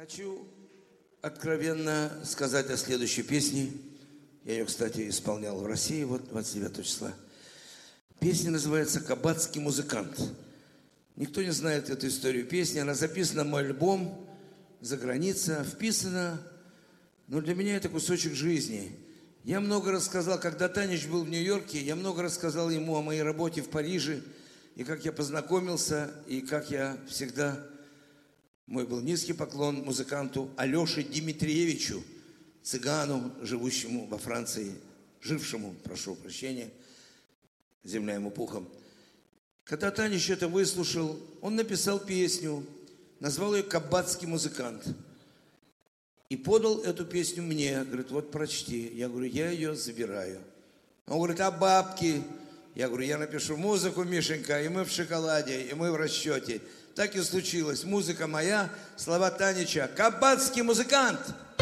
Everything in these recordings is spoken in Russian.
Хочу откровенно сказать о следующей песне. Я ее, кстати, исполнял в России, вот 29 числа. Песня называется «Кабацкий музыкант». Никто не знает эту историю песни. Она записана в мой альбом «За граница», вписана. Но для меня это кусочек жизни. Я много рассказал, когда Танич был в Нью-Йорке, я много рассказал ему о моей работе в Париже, и как я познакомился, и как я всегда... Мой был низкий поклон музыканту Алёше Дмитриевичу, цыгану, живущему во Франции, жившему, прошу прощения, земля ему пухом. Когда Танич это выслушал, он написал песню, назвал ее «Кабацкий музыкант». И подал эту песню мне, говорит, вот прочти. Я говорю, я ее забираю. Он говорит, а бабки? Я говорю, я напишу музыку, Мишенька, и мы в шоколаде, и мы в расчете. Так и случилось. Музыка моя, слова Танича. Кабацкий музыкант.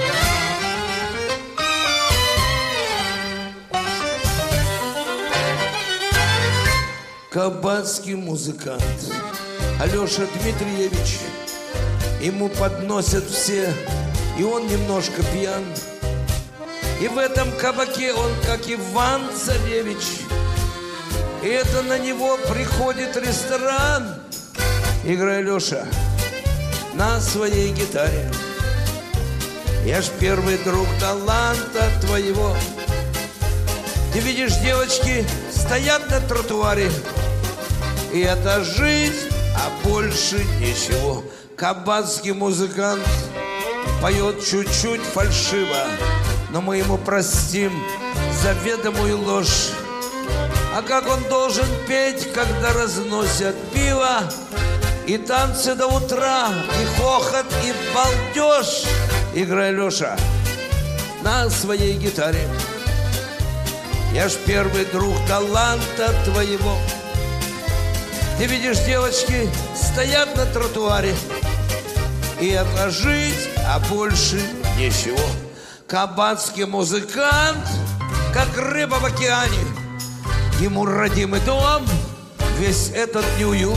Кабацкий музыкант. Алёша Дмитриевич. Ему подносят все, и он немножко пьян. И в этом кабаке он, как Иван Царевич. И это на него приходит ресторан. Играй, Леша, на своей гитаре. Я ж первый друг таланта твоего. Ты видишь, девочки стоят на тротуаре. И это жизнь, а больше ничего. Кабацкий музыкант поет чуть-чуть фальшиво, но мы ему простим заведомую ложь. А как он должен петь, когда разносят пиво? И танцы до утра, и хохот, и балдеж. Играй, Леша, на своей гитаре. Я ж первый друг таланта твоего. Ты видишь, девочки стоят на тротуаре. И это жизнь, а больше ничего. Кабацкий музыкант, как рыба в океане. Ему родимый дом, весь этот неуют.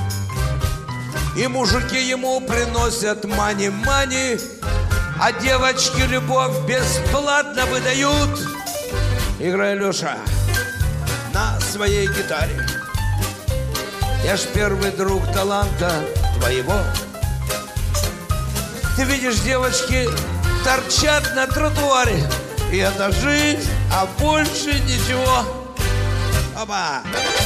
И мужики ему приносят мани-мани, а девочки любовь бесплатно выдают. Играй, Леша, на своей гитаре. Я ж первый друг таланта твоего. Ты видишь, девочки торчат на тротуаре. И это жизнь, а больше ничего. Опа!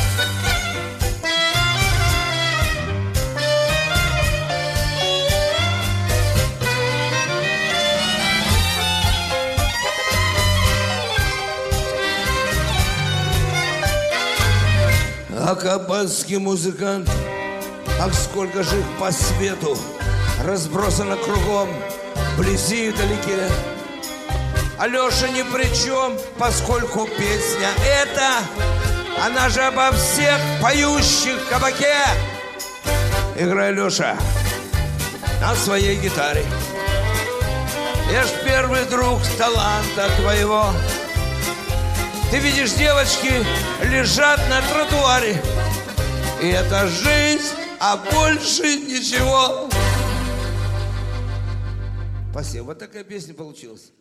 А кабацкий музыкант, ах, сколько же их по свету разбросано кругом, вблизи и вдалеке. Алёша ни при чем, поскольку песня эта, она же обо всех поющих в кабаке. Играй, Леша, на своей гитаре. Я ж первый друг таланта твоего. Ты видишь, девочки лежат на тротуаре. И это жизнь, а больше ничего. Спасибо. Вот такая песня получилась.